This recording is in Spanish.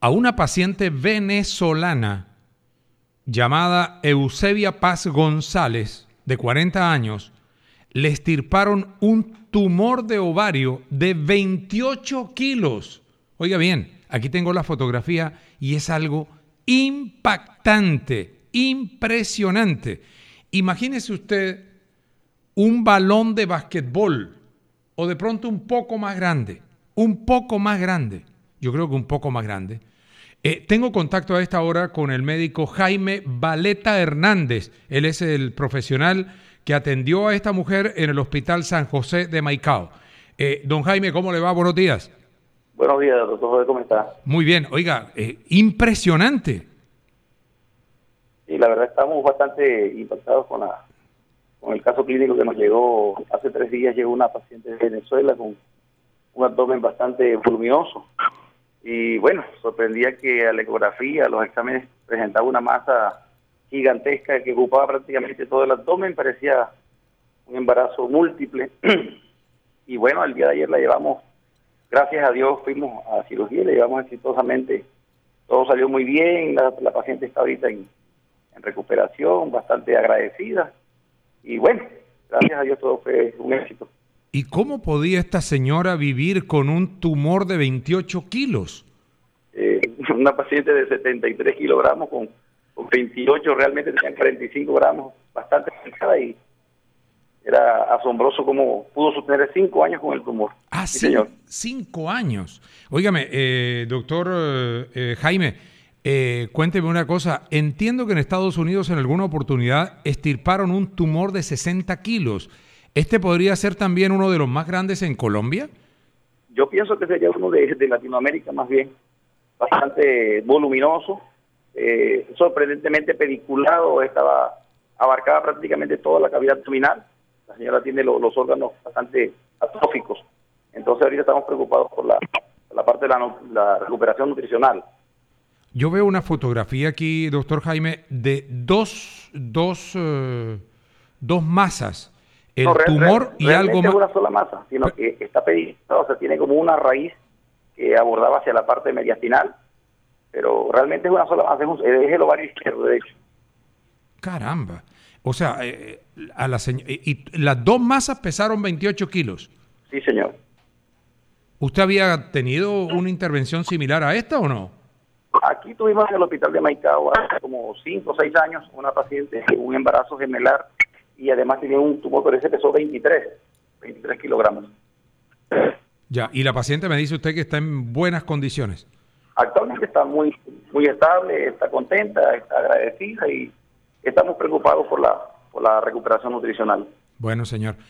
a una paciente venezolana llamada Eusebia Paz González, de 40 años, le extirparon un tumor de ovario de 28 kilos. Oiga bien, aquí tengo la fotografía y es algo impactante, impresionante. Imagínese usted un balón de basquetbol o de pronto un poco más grande, yo creo que un poco más grande. Tengo contacto a esta hora con el médico Jaime Valeta Hernández. Él es el profesional que atendió a esta mujer en el Hospital San José de Maicao. Don Jaime, ¿cómo le va? Buenos días. Buenos días, doctor José, ¿cómo está? Muy bien. Oiga, impresionante. Sí, la verdad estamos bastante impactados con el caso clínico que nos llegó. Hace 3 días llegó una paciente de Venezuela con un abdomen bastante voluminoso. Y bueno, sorprendía que a la ecografía, a los exámenes, presentaba una masa gigantesca que ocupaba prácticamente todo el abdomen, parecía un embarazo múltiple. Y bueno, el día de ayer la llevamos, gracias a Dios, fuimos a cirugía y la llevamos exitosamente. Todo salió muy bien, la paciente está ahorita en recuperación, bastante agradecida. Y bueno, gracias a Dios todo fue un éxito. ¿Y cómo podía esta señora vivir con un tumor de 28 kilos? Una paciente de 73 kilogramos con 28, realmente tenían 45 gramos, bastante pesada, y era asombroso cómo pudo sostener 5 años con el tumor. Ah, sí, señor. 5 años. Óigame, doctor Jaime, cuénteme una cosa. Entiendo que en Estados Unidos en alguna oportunidad extirparon un tumor de 60 kilos. ¿Este podría ser también uno de los más grandes en Colombia? Yo pienso que sería uno de Latinoamérica más bien, bastante voluminoso, sorprendentemente pediculado, abarcaba prácticamente toda la cavidad abdominal. La señora tiene los órganos bastante atróficos, entonces ahorita estamos preocupados por la parte de la recuperación nutricional. Yo veo una fotografía aquí, doctor Jaime, de dos masas. El tumor y algo más. No es una sola masa, sino que está pediculado, o sea, tiene como una raíz que abordaba hacia la parte mediastinal, pero realmente es una sola masa, es el ovario izquierdo, de hecho. Caramba. O sea, y las dos masas pesaron 28 kilos. Sí, señor. ¿Usted había tenido una intervención similar a esta o no? Aquí tuvimos en el hospital de Maicao hace como 5 o 6 años una paciente con un embarazo gemelar y además tenía un tumor, pero ese pesó 23 kilogramos. Ya, y la paciente me dice usted que está en buenas condiciones. Actualmente está muy estable, está contenta, está agradecida y estamos preocupados por la recuperación nutricional. Bueno, señor.